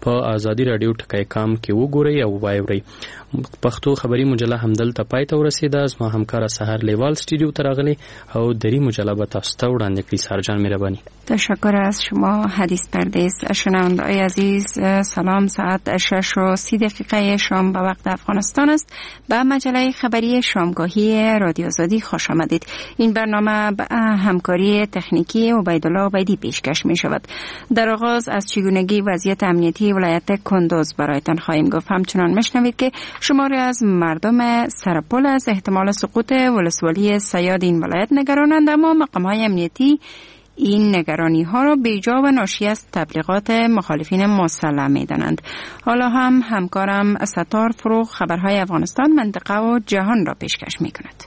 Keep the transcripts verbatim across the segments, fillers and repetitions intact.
په ازادي رادیو ټکی کام کې وګورئ او واورئ. پښتو خبری مجله همدلته پای ته ورسیده. زما همکار سحر لیوال استودیو ته راغلی او دری مجله به تاسو ته وړاندې کړي. سرجان مهربانی. تشکر از شما حدیث پردیس. شنونده‌های عزیز سلام. ساعت شش و سی دقیقه شام به وقت افغانستان است. به مجله خبری شامگاهی رادیو آزادی خوش آمدید. این برنامه به همکاری تکنیکی عبیدالله عبیدی پیشکش می شود. در آغاز از چگونگی وضعیت امنیتی ولایت کندوز برایتان خواهیم گفت. همچنان میشنوید که شماری از مردم سرپل از احتمال سقوط ولسوالی سیاد این ولایت نگرانند، اما مقام‌های امنیتی این نگرانی ها را بیجا و ناشی از تبلیغات مخالفین مسلح می دانند. حالا هم همکارم ستار فروغ خبرهای افغانستان، منطقه و جهان را پیشکش می کند.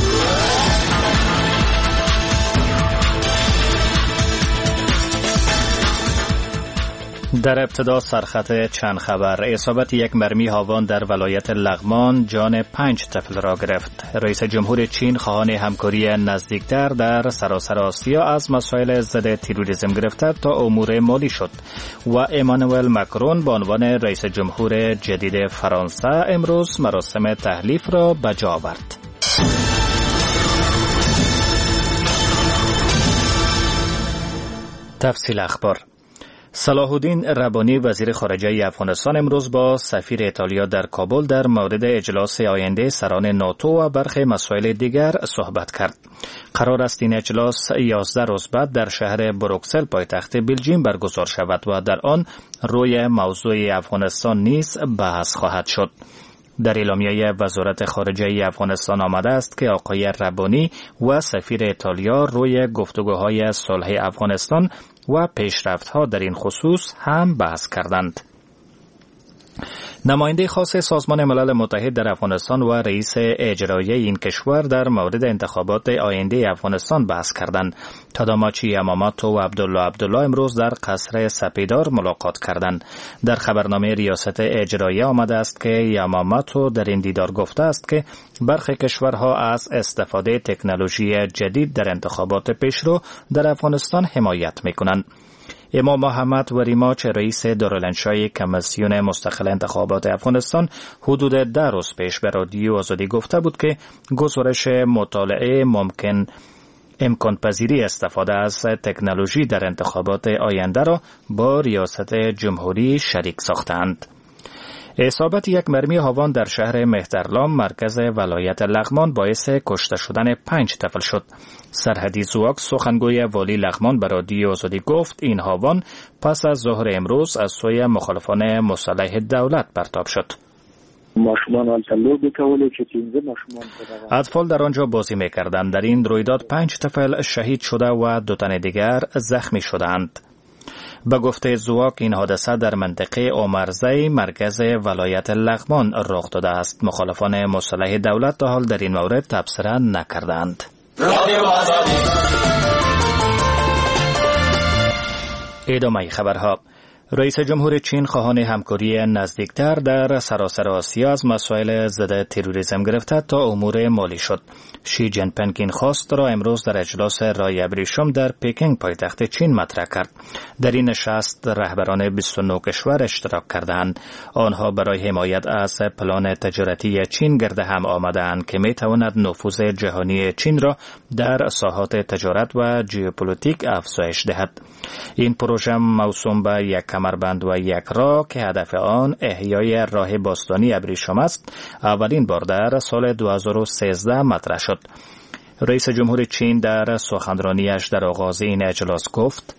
در ابتدا سرخط چند خبر. اصابت یک مرمی هاوان در ولایت لغمان جان پنج طفل را گرفت. رئیس جمهور چین خواهان همکاری نزدیکتر در سراسر آسیا از مسائل ضد تروریسم گرفته تا امور مالی شد و امانوئل مکرون به عنوان رئیس جمهور جدید فرانسه امروز مراسم تحلیف را به جا آورد. تفصیل اخبار. صلاح الدین ربانی وزیر خارجه افغانستان امروز با سفیر ایتالیا در کابل در مورد اجلاس آینده سران ناتو و برخی مسائل دیگر صحبت کرد. قرار است این اجلاس یازده روز بعد در شهر بروکسل پایتخت بلژیم برگزار شود و در آن روی موضوع افغانستان نیز بحث خواهد شد. در اعلامیه وزارت خارجه افغانستان آمده است که آقای ربانی و سفیر ایتالیا روی گفتگوهای صلح افغانستان و پیشرفت‌ها در این خصوص هم بحث کردند. نماینده خاص سازمان ملل متحد در افغانستان و رئیس اجرایی این کشور در مورد انتخابات آینده افغانستان بحث کردند. تاداماچی یاماماتو و عبدالله عبدالله امروز در قصر سپیدار ملاقات کردند. در خبرنامه ریاست اجرایی آمده است که یاماماتو در این دیدار گفته است که برخی کشورها از استفاده تکنولوژی جدید در انتخابات پیشرو در افغانستان حمایت می‌کنند. امام محمد وریماچ رئیس دارالانشای کمیسیون مستقل انتخابات افغانستان حدود ده روز پیش به رادیو آزادی گفته بود که گزارش مطالعه ممکن امکان پذیری استفاده از تکنولوژی در انتخابات آینده را با ریاست جمهوری شریک ساختند. اصابت یک مرمی هاوان در شهر مهترلام مرکز ولایت لغمان باعث کشته شدن پنج طفل شد. سرحدی زواک سخنگوی والی لغمان به رادیو آزادی گفت این هاوان پس از ظهر امروز از سوی مخالفان مسلح دولت پرتاب شد. اطفال در آنجا بازی می‌کردند. در این رویداد پنج طفل شهید شده و دو تن دیگر زخمی شدند. به گفته زواک این حادثه در منطقه عمرزی مرکز ولایت لغمان رخ داده است. مخالفان مسلح دولت تا حال در این مورد تبصره نکردند. ادامه خبرها. رئیس جمهور چین خواهان همکاری نزدیکتر در سراسر آسیا از مسائل ضد تروریسم گرفته تا امور مالی شد. شی جین پینگ این خواست را امروز در اجلاس رای ابریشم در پکینگ پایتخت چین مطرح کرد. در این نشست رهبران بیست و نه کشور اشتراک کردند. آنها برای حمایت از پلان تجارتی چین گرد هم آمدند که می تواند نفوذ جهانی چین را در ساحات تجارت و ژئوپلیتیک افزایش دهد. این پروژه موسوم به یک کمربند و یک راه که هدف آن احیای راه باستانی ابریشم است، اولین بار در سال دو هزار و سیزده مطرح شد. رئیس جمهور چین در سخنرانیش در آغاز این اجلاس گفت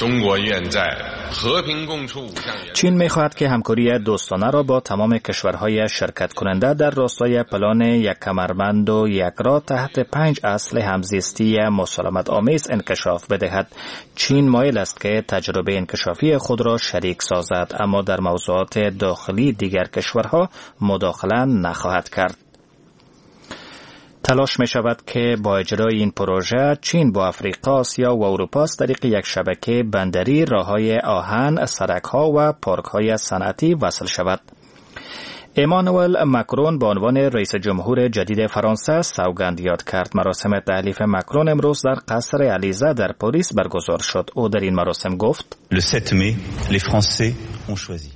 چین می‌خواهد که همکاری دوستانه را با تمام کشورهای شرکت کننده در راستای پلان یک کمربند و یک راه تحت پنج اصل همزیستی مسالمت آمیز انکشاف بدهد. چین مایل است که تجربه انکشافی خود را شریک سازد، اما در موضوعات داخلی دیگر کشورها مداخله نخواهد کرد. تلاش می شود که با اجرای این پروژه چین با افریقا، آسیا و اروپا از طریق یک شبکه بندری، راههای آهن، سرک‌ها و پارک‌های صنعتی وصل شود. امانوئل مکرون به عنوان رئیس جمهور جدید فرانسه سوگند یاد کرد. مراسم تحلیف مکرون امروز در قصر الیزه در پاریس برگزار شد. او در این مراسم گفت: Le sept mai, les Français ont choisi.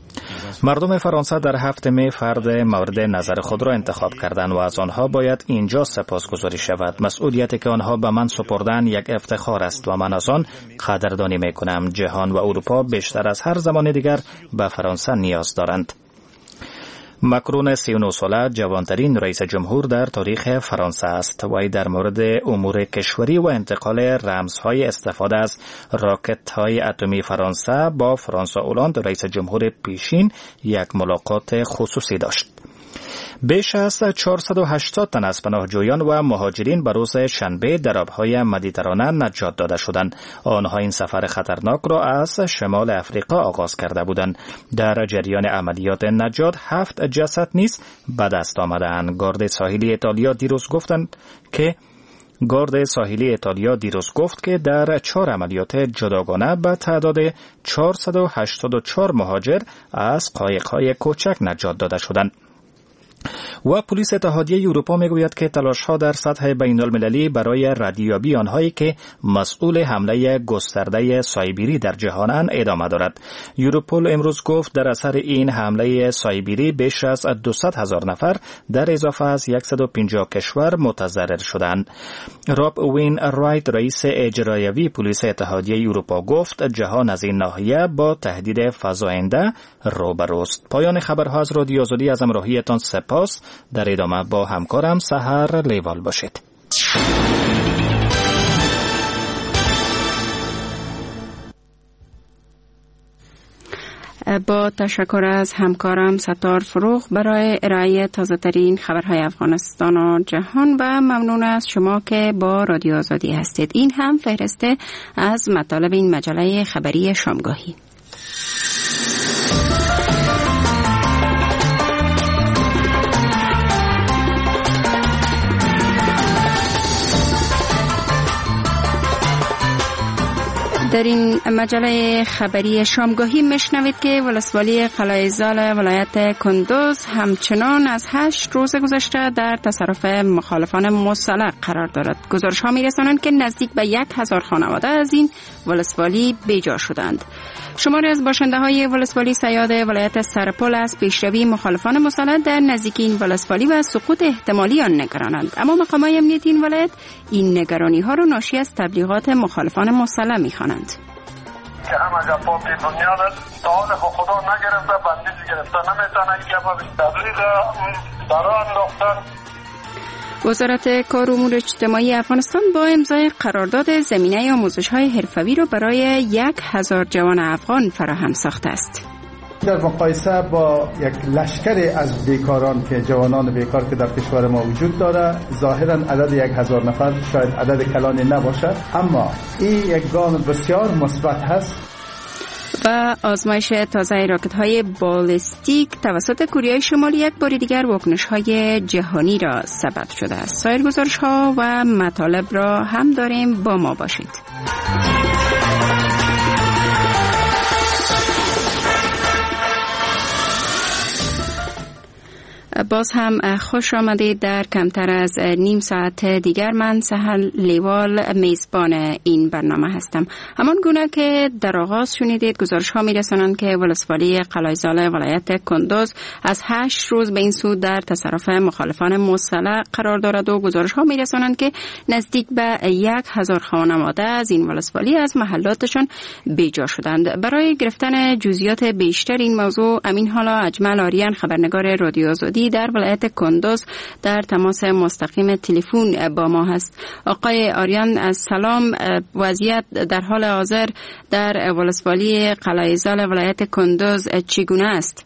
مردم فرانسه در هفته می فرد مورد نظر خود را انتخاب کردند و از آنها باید اینجا سپاسگزاری شود. مسئولیتی که آنها به من سپردن یک افتخار است و من از آن قدردانی می کنم. جهان و اروپا بیشتر از هر زمان دیگر به فرانسه نیاز دارند. ماکرون سی و نه ساله جوانترین رئیس جمهور در تاریخ فرانسه است. وی در مورد امور کشوری و انتقال رمزهای استفاده از راکت‌های اتمی فرانسه با فرانسوا اولاند رئیس جمهور پیشین یک ملاقات خصوصی داشت. بیش از چهارصد و هشتاد تن از پناهجویان و مهاجرین به روز شنبه در آبهای مدیترانه نجات داده شدند. آنها این سفر خطرناک را از شمال افریقا آغاز کرده بودند. در جریان عملیات نجات هفت جسد نیز به دست آمدند. گارد ساحلی ایتالیا دیروز گفتند که گارد ساحلی ایتالیا دیروز گفت که در چهار عملیات جداگانه به تعداد چهارصد و هشتاد و چهار مهاجر از قایق‌های کوچک نجات داده شدند. و پلیس اتحادیه اروپا میگوید که تلاش‌ها در سطح بین‌المللی برای ردیابی آنهایی که مسئول حمله گسترده سایبری در جهانند ادامه دارد. یوروپول امروز گفت در اثر این حمله سایبری بیش از دویست هزار نفر در اضافه از صد و پنجاه کشور متضرر شدند. راب وین رایت رئیس اجرایی پلیس اتحادیه اروپا گفت جهان از این ناحیه با تهدید فزاینده روبروست. پایان خبرها از رادیو آزادی از همراهیتان سپاس. در ادامه با همکارم سحر لیوال باشید. با تشکر از همکارم ستار فروغ برای ارائه تازه ترین خبرهای افغانستان و جهان و ممنون از شما که با رادیو آزادی هستید. این هم فهرسته از مطالب این مجله خبری شامگاهی. در این مجله خبری شامگاهی میشنوید که ولسوالی قلعه زال ولایت کندوز همچنان از هشت روز گذشته در تصرف مخالفان مسلح قرار دارد. گزارش ها میرسانند که نزدیک به یک هزار خانواده از این ولسوالی بیجا شدند. شماری از باشنده های ولسوالی سیاد ولایت سرپل از پیشروی مخالفان مسلح در نزدیک این ولسوالی و سقوط احتمالی آن نگرانند، اما مقامات امنیتی این ولایت این نگرانی ها را ناشی از تبلیغات مخالفان مسلح می‌خوانند. که همه گپا بی بنیاد است. تا حال خدا نگرفته بندیز گرفته نمیتونه این گپا تبلیغ برای انداختن. وزارت کار و امور اجتماعی افغانستان با امضای قرارداد زمینه آموزش‌های حرفوی را برای یک هزار جوان افغان فراهم ساخته است. در مقایسه با یک لشکر از بیکاران که جوانان بیکار که در کشور ما وجود داره، ظاهرا عدد یک هزار نفر شاید عدد کلانی نباشه، اما این یک گام بسیار مثبت هست. و آزمایش تازه راکت‌های بالستیک توسط کره شمالی یک بار دیگر واکنش‌های جهانی را سبب شده است. سایر گزارش‌ها و مطالب را هم داریم، با ما باشید. باز هم خوش آمدید. در کمتر از نیم ساعت دیگر من سحر لیوال میزبان این برنامه هستم. همان گونه که در آغاز شنیدید، گزارش ها می رسانند که ولسوالی قلعه زال ولایت کندوز از هشت روز به این سو در تصرف مخالفان مسلح قرار دارد و گزارش ها می رسانند که نزدیک به یک هزار خانواده از این ولسوالی از محلاتشان بیجا شدند. برای گرفتن جزئیات بیشتر این موضوع امین حالا اجمل آریان خبرنگار رادیو آزادی در ولایت کندوز در تماس مستقیم تلفن با ما هست. آقای آریان از سلام، وضعیت در حال حاضر در ولسوالی قلعه زال ولایت کندوز چگونه است؟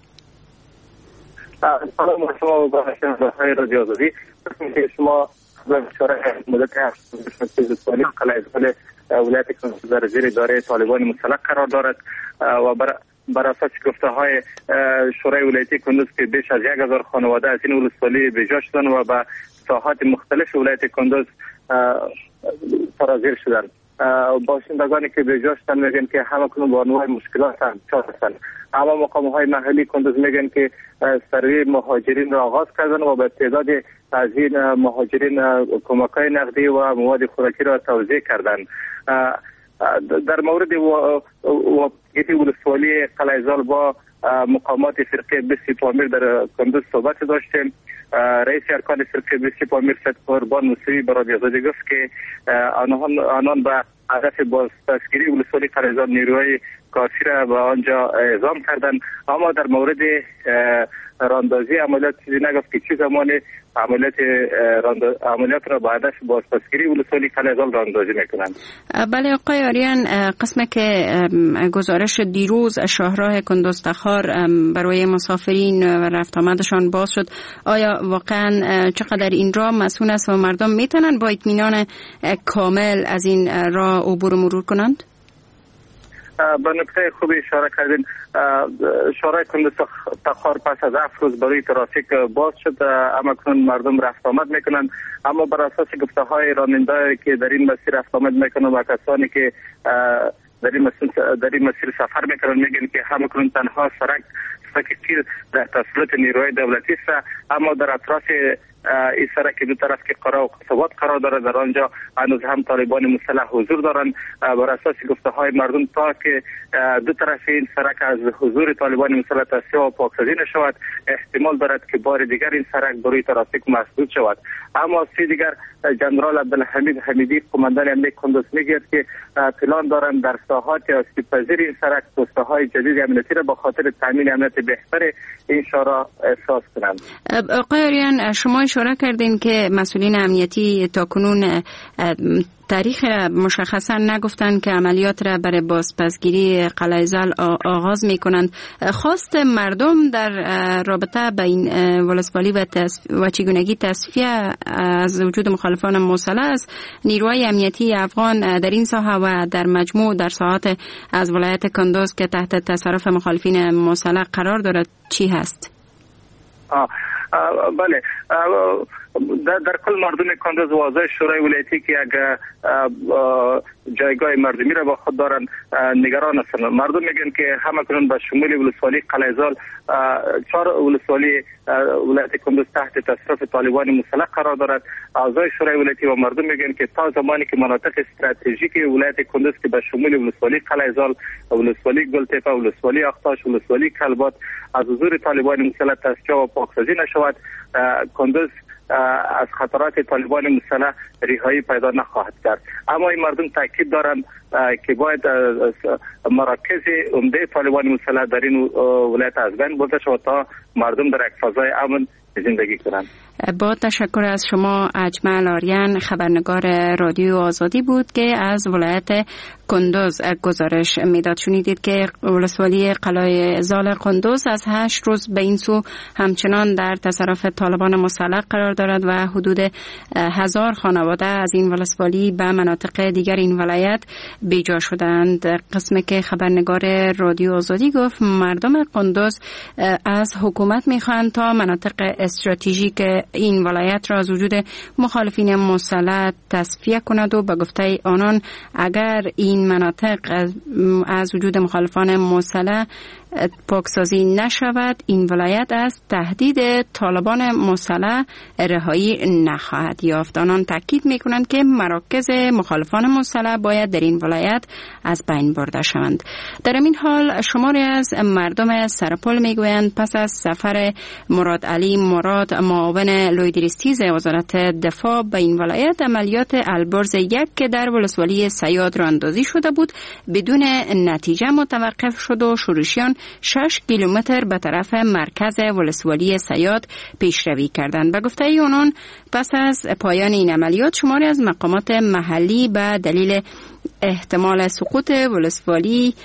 سلام شما با شنوندگان رادیو آزادی. شما به اشاره مدت ولسوالی قلعه زال ولایت کندوز در زیر اداره طالبان مسلح قرار دارد و بر بر اساس گفته های شورای ولایتی کندوز که بیش از یک هزار خانواده از این ولسوالی بیجا شدند و به ساحات مختلف ولایت کندوز سرازیر شدند. باشندگانی که بیجا شدند میگن که همه کنون با انواع مشکلات هستند، اما مقام های محلی کندوز میگن که سروی مهاجرین را آغاز کردن و به تعداد از این مهاجرین کمک‌های نقدی و مواد خوراکی را توزیع کردند. در مورد وابستگی ولسوالی قلعه زال با مقامات فرقه بیست پامیر در کندوز صحبت داشتیم. رئیس ارکان فرقه بیست پامیر سید قربان موسوی به رادیو آزادی گفت که آنان آنان به هدف بازدستگیری ولسوالی قلعه‌زال نیروهای کافی را به آنجا اعزام کردند، اما در مورد راندازی عملیات چیزی نگفت که چه زمان عملیات عملیات را به هدف بازدستگیری ولسوالی قلعه‌زال راندازی میکنند. بله آقای آریان، قسمی که گزارش دیروز شاهراه کندوز تخار برای مسافرین و رفت آمدشان باز شد، آیا واقعا چقدر این راه مسئول است و مردم میتونن با اطمینان کامل از این راه عبور و مرور کنند؟ به نکته خوبی اشاره کردین. شاهراه کندوز تخار پس از هفت روز برای ترافیک باز شد، اما کنون مردم رفت آمد میکنند، اما بر اساس گفته های راننده که در این مسیر رفت آمد میکنند و کسانی که در این مسیر در این مسیر سفر میکنند میگن که همه کنون تنها سرک سرک در تسلط نیروهای دولتی است، اما در اطراف این سرک دو طرف که قرار و قصبات قرار داره در آنجا هنوز هم طالبان مسلح حضور دارند. بر اساس گفته های مردم تا که دو طرف این سرک از حضور طالبان مسلح تصفیه و پاکسازی نشود، احتمال دارد که بار دیگر این سرک برای ترافیک مسدود شود. اما سی دیگر جنرال عبدالحمید حمیدی قماندان امنیت کندوز میگوید که پلان دارند در ساحات آسیب پذیر این سرک پسته های جدید امنیتی را به خاطر تامین امنیت بهتر این شهر احساس کنند. آقای آریان، شما اشاره کردین که مسئولین امنیتی تاکنون تاریخ را مشخصا نگفتن که عملیات را برای بازپسگیری قلعه‌زال آغاز میکنند. خواست مردم در رابطه با این ولسوالی و, تصف... و چگونگی تصفیه از وجود مخالفان مسلح است نیروهای امنیتی افغان در این ساحه و در مجموع در ساحات از ولایت کندوز که تحت تصرف مخالفین مسلح قرار دارد چی هست؟ آه. آه بله آه در, در کل مردم کندوز واضح شورای ولایتی که اگر جایگاه مردمی را با خود دارن نگران هستند. مردم میگن که همه کنون به شمول ولسوالی قلعه‌زال چهار ولسوالی ولایت کندوز تحت تصرف طالبان مسلح قرار دارد. اعضای شورای ولایتی و مردم میگن که تا زمانی که مناطق استراتژیک ولایت کندوز که به شمول ولسوالی قلعه‌زال، ولسوالی گلتپه، ولسوالی اختاش، ولسوالی کلبات از حضور طالبان مسلح تصفیه و پاکسازی نشود، کندوز از خطرات طالبان مسلح رهایی پیدا نخواهد کرد. اما این مردم تاکید دارند که باید مراکز عمده طالبان مسلح در این ولایت از بین برده شود تا مردم در یک فضای امن زندگی کنند. با تشکر از شما. اجمل آریان، خبرنگار رادیو آزادی بود که از ولایت کندوز گزارش میداد. شنیدید که ولسوالی قلعه‌زال کندوز از هشت روز به این سو همچنان در تصرف طالبان مسلح قرار دارد و حدود هزار خانواده از این ولسوالی به مناطق دیگر این ولایت بیجا شدند. قسمی که خبرنگار رادیو آزادی گفت مردم کندوز از حکومت میخواهند تا مناطق استراتژیک این ولایت را از وجود مخالفین مسلح تصفیه کند و به گفته آنان اگر این مناطق از وجود مخالفان مسلح پاکسازی نشود این ولایت از تهدید طالبان مسلح رهایی نخواهد یافت. آنان تاکید میکنند که مراکز مخالفان مسلح باید در این ولایت از بین برده شوند. در این حال شماری از مردم سرپل میگویند پس از سفر مراد علی مراد معاون لویدریستیز وزارت دفاع به این ولایت عملیات البرز یک که در ولسوالی سیاد راندازی شده بود بدون نتیجه متوقف شد و شورشیان شش کیلومتر به طرف مرکز ولسوالی سیاد پیشروی کردند. به گفته آنان پس از پایان این عملیات شماری از مقامات محلی به دلیل احتمال سقوط ولسوالی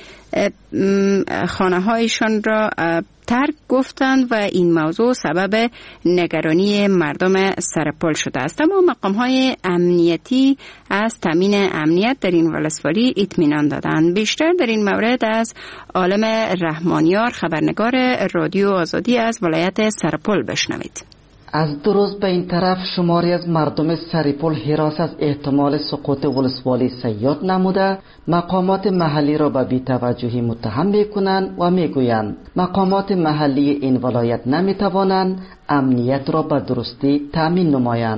خانه هایشان را ترک گفتند و این موضوع سبب نگرانی مردم سرپل شده است. اما مقام های امنیتی از تامین امنیت در این ولسوالی اطمینان دادند. بیشتر در این مورد از عالم رحمانیار خبرنگار رادیو آزادی از ولایت سرپل بشنوید. از دو روز به این طرف شماری از مردم سرپل هراس از احتمال سقوط ولسوالی سیاد نموده مقامات محلی را به بی‌توجهی متهم می‌کنند و می‌گویند مقامات محلی این ولایت نمی‌توانند امنیت را به درستی تامین نمایند.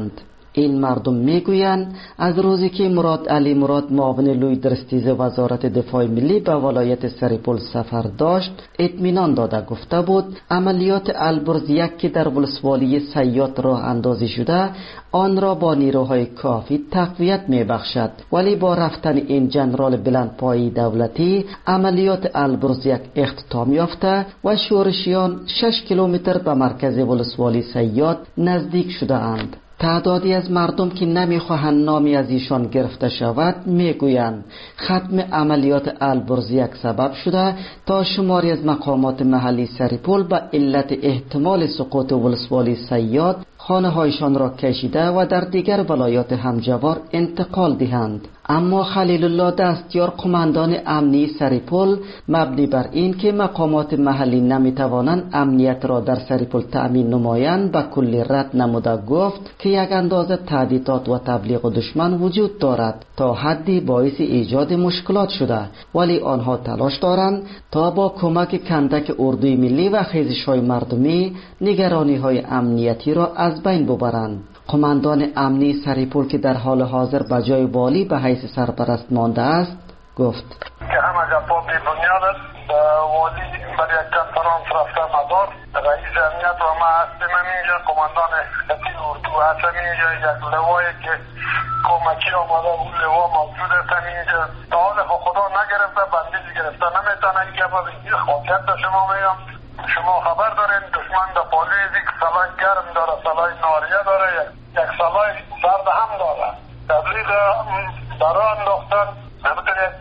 این مردم میگویند از روزی که مراد علی مراد معاون لوی درستیز وزارت دفاع ملی به ولایت سریپول سفر داشت اطمینان داده گفته بود عملیات البرز یک که در ولسوالی سیاد راه اندازی شده آن را با نیروهای کافی تقویت میبخشد، ولی با رفتن این جنرال بلندپایی دولتی عملیات البرز یک اختتام یافته و شورشیان شش کیلومتر به مرکز ولسوالی سیاد نزدیک شده اند. تعدادی از مردم که نمیخواهند نامی از ایشان گرفته شود میگویند ختم عملیات البرز یک سبب شده تا شماری از مقامات محلی سریپول به علت احتمال سقوط ولسوالی سیاد خانه هایشان را کشیده و در دیگر ولایات همجوار انتقال دهند. اما خلیل الله دستیار قماندان امنی سریپول مبنی بر این که مقامات محلی نمیتوانند امنیت را در سریپول تأمین نمایند به کلی رد نموده گفت که یک اندازه تهدیدات و تبلیغ دشمن وجود دارد تا حدی باعث ایجاد مشکلات شده، ولی آنها تلاش دارند تا با کمک کندک اردوی ملی و خیزش‌های مردمی نگرانی‌های امنیتی را از بین ببرند. قماندان امنی سریپول که در حال حاضر به جای والی به حیث سرپرست مانده است گفت که همه گپا بی بنیاد است. والی برای یک کنفرانس رفته مدار، رئیس امنیت و ما هستیم اینجا، قماندان قطعی اردو هستم اینجا، یک لوایی که کمکی آمده اون لوا موجود است اینجا. تا حال خدا نگرفته، بندیج گرفته نمیتونه. این گپا بگیر خواهد به شما میگم، شما خبر دارین دشمن در پالیزی که سلای گرم داره، سلای ناریه داره، یک سلای سرد هم داره. تبلیغ برای انداختن نمیتون یک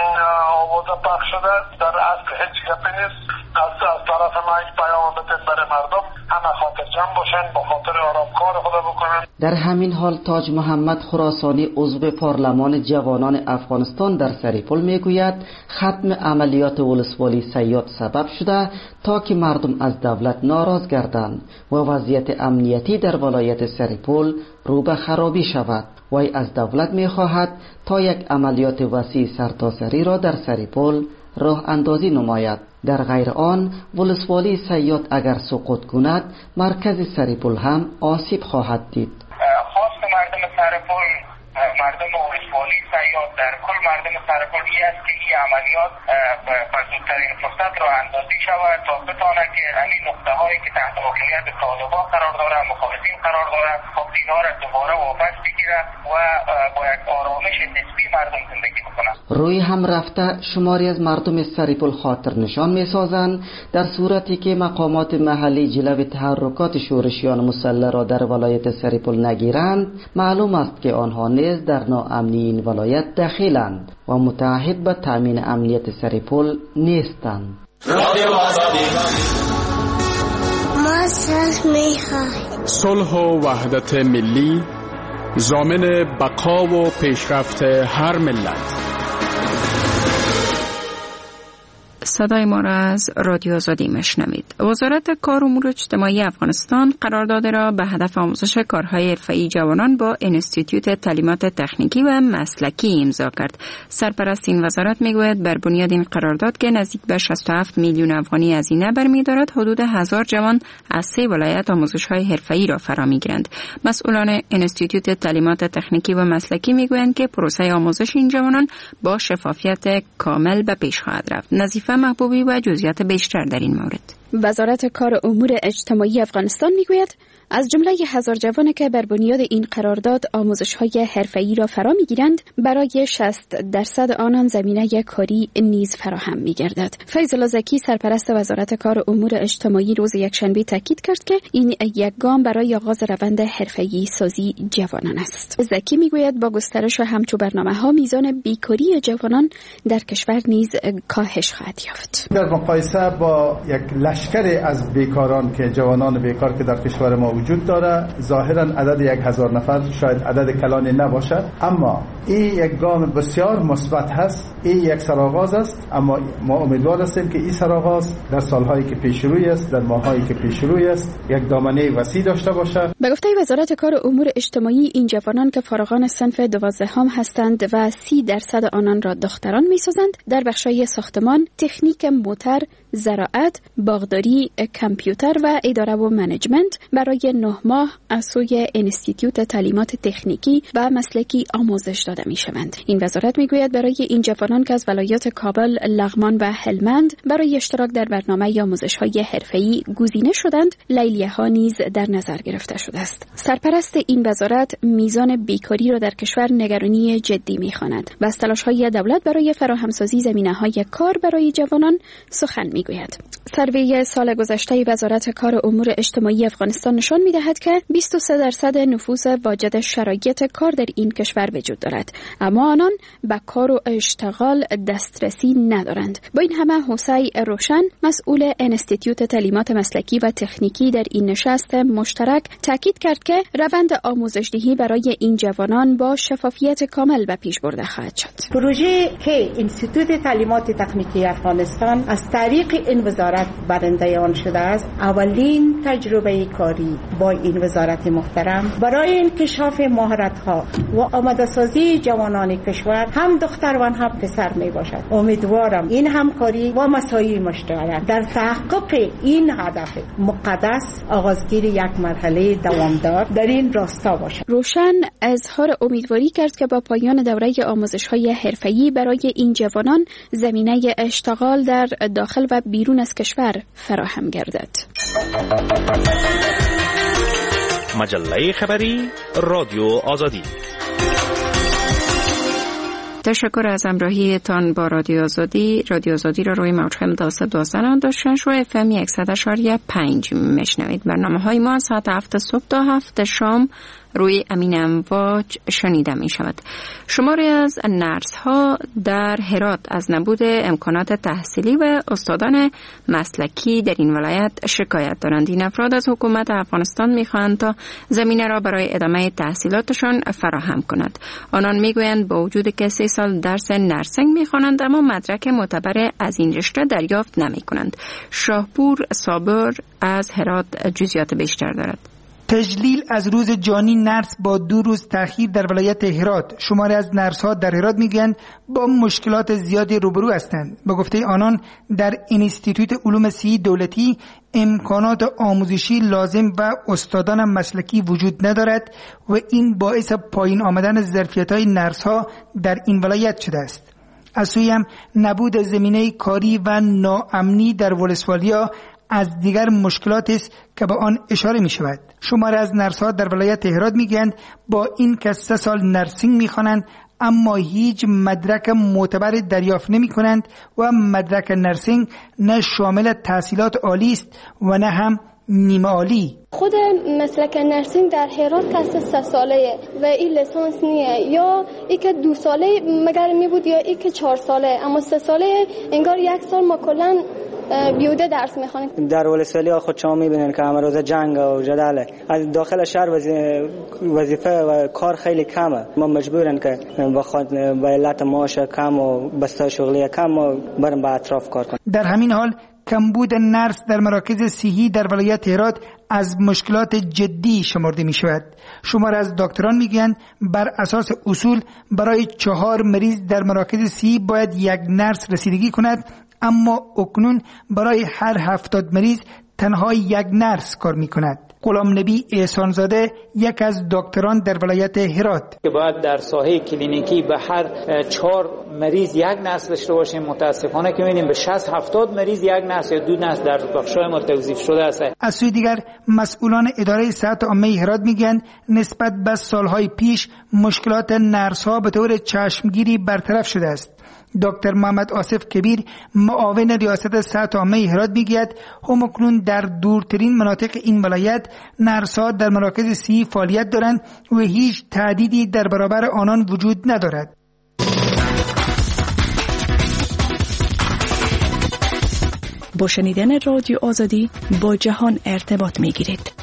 آوازه پخش شده در اصل هیچ گپی نیست. از طرف ما یک پیام بتین برای مردم همه خاطر جمع باشن، با خاطر آرام کار خدا بکنن. در همین حال تاج محمد خراسانی عضو پارلمان جوانان افغانستان در سریپول میگوید ختم عملیات ولسوالی سیاد سبب شده تا که مردم از دولت ناراض گردند و وضعیت امنیتی در ولایت سریپول رو به خرابی شود. وی از دولت میخواهد تا یک عملیات وسیع سرتاسری را در سریپول راه اندازی نماید. در غیر آن ولسوالی سیاد اگر سقوط کند مرکز سریپول هم آسیب خواهد دید. خواست مردم سریپول، مردم ولسوالی سیاد، در کل مردم سریپول این است که این عملیات به زودترین فرصت راه اندازی شود تا بتواند که همین نقطه هایی که تحت حاکمیت طالبان قرار داره، مخالفین قرار داره، خب اینها را دوباره واپس بگیره و با یک آرامش نسبی مردم زندگی بکنند. روی هم رفته شماری از مردم سریپول خاطر نشان می سازند در صورتی که مقامات محلی جلوی تحرکات شورشیان مسلح را در ولایت سریپول نگیرند، معلوم است که آنها نیز در ناامنی این ولایت دخیلند و متعهد به تامین امنیت سریپول نیستند. ما صلح می‌خواهیم. صلح و وحدت ملی ضامن بقا و پیشرفت هر ملت. صدای ما را از رادیو آزادی میشنوید. وزارت کار و امور اجتماعی افغانستان قرارداد را به هدف آموزش کارهای حرفه‌ای جوانان با انستیتوت تعلیمات تکنیکی و مسلکی امضا کرد. سرپرست این وزارت میگوید بر بنیاد این قرارداد که نزدیک به شصت و هفت میلیون افغانی هزینه برمی‌دارد، حدود هزار جوان از سه ولایت آموزش‌های حرفه‌ای را فرا می‌گیرند. مسئولان انستیتوت تعلیمات تکنیکی و مسلکی میگویند که پروسه آموزش این جوانان با شفافیت کامل به پیش خواهد رفت. نظیفه محبوبی و جزئیات بیشتر در این مورد. وزارت کار و امور اجتماعی افغانستان میگوید از جمله هزار جوان که بر بنیاد این قرارداد آموزش‌های حرفه‌ای را فرا می‌گیرند، برای شصت درصد آنان زمینه کاری نیز فراهم می‌گردد. فیض الله زکی سرپرست وزارت کار و امور اجتماعی روز یکشنبه تاکید کرد که این یک گام برای آغاز روند حرفه‌ای سازی جوانان است. زکی میگوید با گسترش همچو برنامه‌ها میزان بیکاری جوانان در کشور نیز کاهش خواهد یافت. در مقایسه با یک لشکر از بیکاران که جوانان بیکار که در کشور ما وجود داره، ظاهرا عدد یک هزار نفر شاید عدد کلانی نباشد، اما این یک گام بسیار مثبت هست. این یک سرآغاز است، اما ما امیدوار هستیم که این سرآغاز در سالهایی که پیش روی است، در ماهایی که پیش روی است، یک دامنه وسیع داشته باشد. به گفته وزارت کار و امور اجتماعی، این جوانان که فارغان صنف دوازدهم هستند و سی درصد آنان را دختران می‌سازند، در بخش‌های ساختمان، تکنیک موتور، زراعت، باغداری حسابداری، کامپیوتر و اداره و منیجمنت برای نه ماه از سوی انستیتیوت تعلیمات تکنیکی و مسلکی آموزش داده می شوند. این وزارت می گوید برای این جوانان که از ولایات کابل، لغمان و هلمند برای اشتراک در برنامه آموزش‌های حرفه‌ای گزینه شدند، لیلیه‌ها نیز در نظر گرفته شده است. سرپرست این وزارت میزان بیکاری را در کشور نگرانی جدی می‌خواند و از تلاش‌های دولت برای فراهمسازی زمینه‌های کار برای جوانان سخن می‌گوید. سروی سال گذشته وزارت کار و امور اجتماعی افغانستان نشان می‌دهد که بیست و سه درصد نفوس واجد شرایط کار در این کشور وجود دارد، اما آنان به کار و اشتغال دسترسی ندارند. با این همه حسین روشن، مسئول انستیتیوت تعلیمات مسلکی و تکنیکی در این نشست مشترک تاکید کرد که روند آموزش‌دهی برای این جوانان با شفافیت کامل به پیش برده خواهد شد. پروژه که انستیتوت تعلیمات تکنیکی افغانستان از طریق این وزارت برنده آن شده است، اولین تجربه کاری با این وزارت محترم برای انکشاف مهارت‌ها و آماده‌سازی جوانان کشور، هم دختر و هم پسر می باشد. امیدوارم این همکاری و مساعی مشترک در تحقق این هدف مقدس آغازگیری یک مرحله دوامدار در این راستا باشد. روشن اظهار امیدواری کرد که با پایان دوره آموزش‌های حرفه‌ای برای این جوانان زمینه اشتغال در داخل و بیرون از کشور فراهم گردد. مجله خبری رادیو آزادی. تشکر از همراهیتان با رادیو آزادی. رادیو آزادی را روی موج هم دویست و دوازده داشتن شو اف ام صد و یک و پنج میشنوید. برنامه های ما ساعت هفت صبح تا هفت شام روی امین امواج شنیده می شود. شماری از نرس ها در هرات از نبود امکانات تحصیلی و استادان مسلکی در این ولایت شکایت دارند. این افراد از حکومت افغانستان می خواهند تا زمینه را برای ادامه تحصیلاتشان فراهم کند. آنان می گویند با وجود که سه سال درس نرسینگ می خوانند اما مدرک معتبر از این رشته دریافت نمی کنند. شاهپور صابر از هرات جزئیات بیشتر دارد. تجلیل از روز جانی نرس با دو روز تأخیر در ولایت هرات. شماری از نرس ها در هرات میگویند با مشکلات زیادی روبرو هستند. به گفته آنان در انستیتوت علوم صحی دولتی امکانات آموزشی لازم و استادان مسلکی وجود ندارد و این باعث پایین آمدن ظرفیت های نرس ها در این ولایت شده است. از سوی هم نبود زمینه کاری و ناامنی در ولسوالیا از دیگر مشکلات است که به آن اشاره می شود. شماری از نرس ها در ولایت هرات می گویند با این که سه سال نرسینگ می خوانند اما هیچ مدرک معتبر دریافت نمی کنند و مدرک نرسینگ نه شامل تحصیلات عالی است و نه هم نیمه عالی. خود مسلک نرسینگ در هرات کسته سه ساله و این لیسانس نیه، یا ای که دو ساله مگر می بود یا ای که چهار ساله، اما سه ساله انگار یک سال ما کلن بیوده درس میخوانیم. در ولسوالی خود شما میبینید که امروز جنگ و جداله از داخل شهر وظیفه و کار خیلی کمه. ما مجبورن که بخواد به علت معاش کم و بسته شغلی کم و بریم به اطراف کار کنیم. در همین حال کمبود نرس در مراکز صحی در ولایت هرات از مشکلات جدی شمرده می شود. شمار از دکتران می گویند بر اساس اصول برای چهار مریض در مراکز صحی باید یک نرس رسیدگی کند، اما اکنون برای هر هفتاد مریض تنها یک نرس کار می کند. غلام نبی احسانزاده یک از دکتران در ولایت هرات که باید در ساحه کلینیکی به هر چهار مریض یک نرس داشته باشیم، متاسفانه که می‌بینیم به شصت هفتاد مریض یک نرس یا دو نرس در بخش‌های ما توظیف شده است. از سوی دیگر مسئولان اداره صحت عامه هرات میگن نسبت به سالهای پیش مشکلات نرس‌ها به طور چشمگیری برطرف شده است. دکتر محمد آصف کبیر معاون ریاست صحت عامه هرات میگوید همکنون در دورترین مناطق این ولایت نرس‌ها در مراکز صحی فعالیت دارند و هیچ تهدیدی در برابر آنان وجود ندارد. با شنیدن رادیو آزادی با جهان ارتباط میگیرید.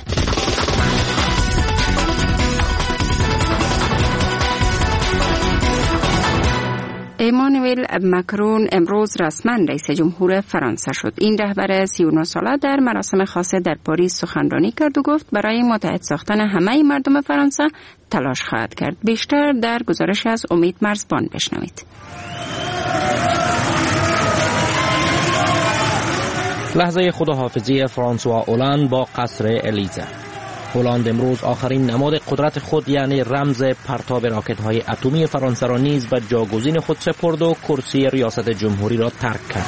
ایمانوئل مکرون امروز رسما رئیس جمهور فرانسه شد. این رهبر سی و نه ساله در مراسم خاصه در پاریس سخنرانی کرد و گفت برای متحد ساختن همه مردم فرانسه تلاش خواهد کرد. بیشتر در گزارش از امید مرزبان بشنوید. لحظه خداحافظی فرانسوا اولاند با قصر الیزه. اولاند امروز آخرین نماد قدرت خود یعنی رمز پرتاب راکت‌های اتمی فرانسه را نیز به جاگزین خود سپرد و کرسی ریاست جمهوری را ترک کرد.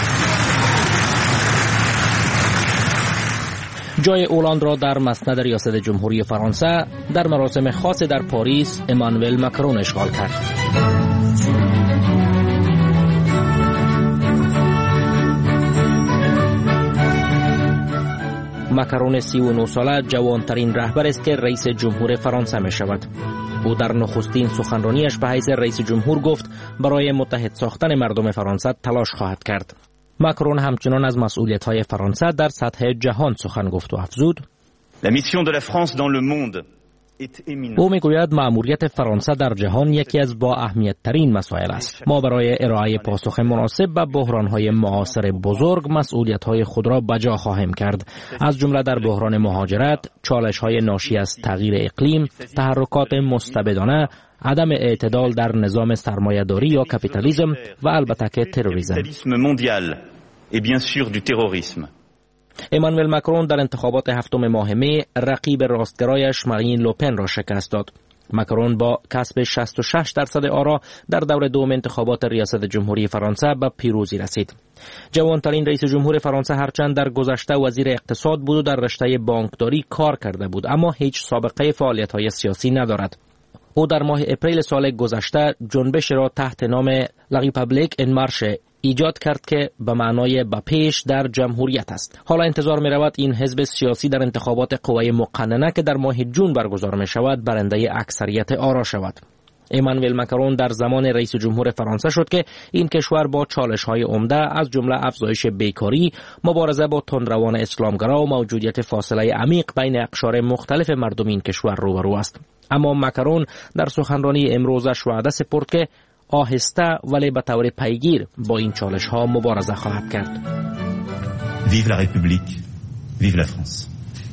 جای اولاند را در مسند ریاست جمهوری فرانسه در مراسم خاص در پاریس امانوئل مکرون اشغال کرد. مکرون سی و نه ساله جوانترین رهبر است که رئیس جمهور فرانسه می شود. او در نخستین سخنرانیش به حیث رئیس جمهور گفت برای متحد ساختن مردم فرانسه تلاش خواهد کرد. مکرون همچنان از مسئولیت‌های فرانسه در سطح جهان سخن گفت و افزود: La mission de la France dans le monde. او میگوید مأموریت فرانسه در جهان یکی از با اهمیت ترین مسائل است. ما برای ارائه پاسخ مناسب به بحران‌های معاصر بزرگ مسئولیت‌های خود را بجا خواهیم کرد، از جمله در بحران مهاجرت، چالش‌های ناشی از تغییر اقلیم، تحرکات مستبدانه، عدم اعتدال در نظام سرمایه‌داری یا کپیتالیسم و البته که تروریسم. امانوئل مکرون در انتخابات هفتم ماه می رقیب راستگرایش مارین لوپن را شکست داد. مکرون با کسب شصت و شش درصد آرا در دور دوم انتخابات ریاست جمهوری فرانسه به پیروزی رسید. جوانترین رئیس جمهور فرانسه هرچند در گذشته وزیر اقتصاد بود و در رشته بانکداری کار کرده بود، اما هیچ سابقه فعالیت‌های سیاسی ندارد. او در ماه اپریل سال گذشته جنبش را تحت نام لا ریپابلیک ان مارش ایجاد کرد که به معنای به پیش در جمهوریت است. حالا انتظار می رود این حزب سیاسی در انتخابات قوه مقننه که در ماه جون برگزار می شود برنده اکثریت آرا شود. امانوئل مکرون در زمان رئیس جمهور فرانسه شد که این کشور با چالش‌های عمده از جمله افزایش بیکاری، مبارزه با تندروان اسلامگرا و موجودیت فاصله عمیق بین اقشار مختلف مردم این کشور روبرو است. اما مکرون در سخنرانی امروزش وعده سپرد که آهسته ولی به طور پیگیر با این چالش‌ها مبارزه خواهد کرد. Vive la République, vive la France.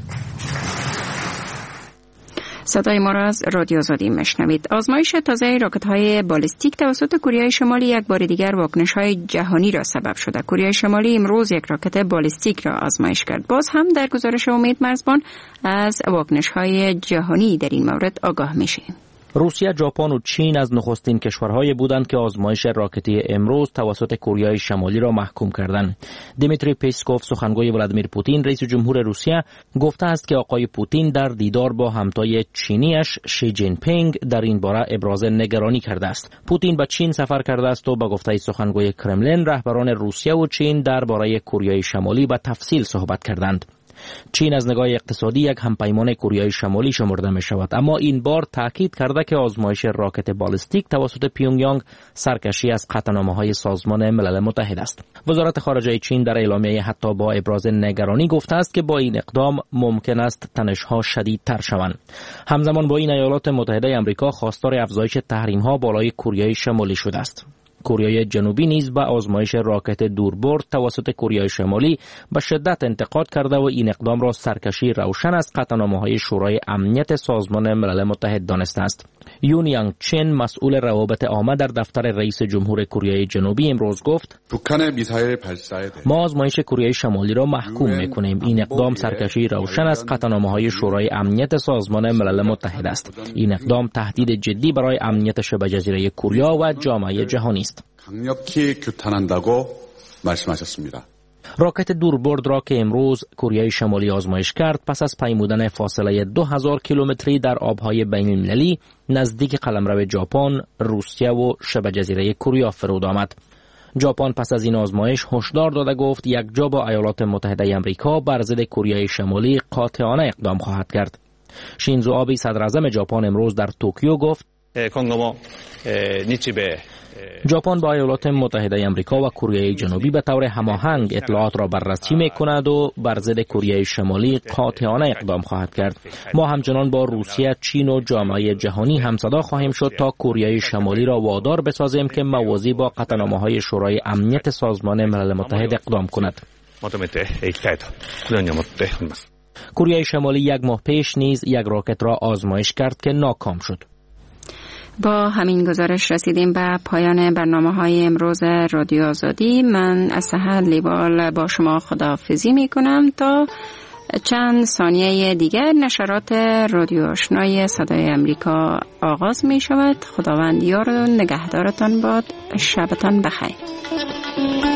صدای ما را از رادیو آزادی میشنوید. آزمایش تازه راکت‌های بالستیک توسط کره شمالی یک بار دیگر واکنش‌های جهانی را سبب شده. کره شمالی امروز یک راکت بالستیک را آزمایش کرد. باز هم در گزارش امید مرزبان از واکنش‌های جهانی در این مورد آگاه میشیم. روسیه، ژاپن و چین از نخستین کشورهایی بودند که آزمایش راکتی امروز توسط کره شمالی را محکوم کردند. دیمیتری پسکوف، سخنگوی ولادیمیر پوتین رئیس جمهور روسیه، گفته است که آقای پوتین در دیدار با همتای چینیش شی جین پینگ در این باره ابراز نگرانی کرده است. پوتین به چین سفر کرده است و به گفته سخنگوی کرملین رهبران روسیه و چین درباره کره شمالی به تفصیل صحبت کردند. چین از نگاه اقتصادی یک همپیمان کره شمالی شمرده می شود، اما این بار تاکید کرده که آزمایش راکت بالستیک توسط پیونگیانگ سرکشی از قطعنامه‌های سازمان ملل متحد است. وزارت خارجه چین در اعلامیه حتی با ابراز نگرانی گفته است که با این اقدام ممکن است تنش‌ها شدیدتر شوند. همزمان با این ایالات متحده آمریکا خواستار افزایش تحریم‌ها بالای کره شمالی شده است. کره جنوبی نیز به آزمایش راکت دوربرد توسط کره شمالی به شدت انتقاد کرده و این اقدام را سرکشی روشن از قطعنامه‌های شورای امنیت سازمان ملل متحد دانسته است. یون یانگ چن، مسئول روابط عامه در دفتر رئیس جمهور کره جنوبی، امروز گفت ما آزمایش کره شمالی را محکوم می‌کنیم. این اقدام سرکشی روشن از قطعنامه‌های شورای امنیت سازمان ملل متحد است. این اقدام تهدید جدی برای امنیت شبه جزیره کره و جامعه جهانی است. راکت دوربرد را که امروز کره شمالی آزمایش کرد پس از پیمودن فاصله دو هزار کیلومتری در آبهای بین‌المللی نزدیک قلمرو ژاپن، روسیه و شبه جزیره کره فرود آمد. ژاپن پس از این آزمایش هشدار داده گفت یک جا با ایالات متحده آمریکا بر ضد کره شمالی قاطعانه اقدام خواهد کرد. شینزو آبه، صدر اعظم ژاپن، امروز در توکیو گفت ژاپن با ایالات متحده آمریکا و کره جنوبی به طور هماهنگ اطلاعات را بررسی می‌کند و بر ضد کره شمالی قاطعانه اقدام خواهد کرد. ما همچنان با روسیه، چین و جامعه جهانی همصدا خواهیم شد تا کره شمالی را وادار بسازیم که موازی با قطعنامه‌های شورای امنیت سازمان ملل متحد اقدام کند. کره شمالی یک ماه پیش نیز یک راکت را آزمایش کرد که ناکام شد. با همین گزارش رسیدیم به پایان برنامه های امروز رادیو آزادی. من اسحر لیوال با شما خداحافظی می کنم تا چند ثانیه دیگر نشرات رادیو آشنای صدای امریکا آغاز می شود. خداوند یار و نگهدارتان باد. شبتان بخیر.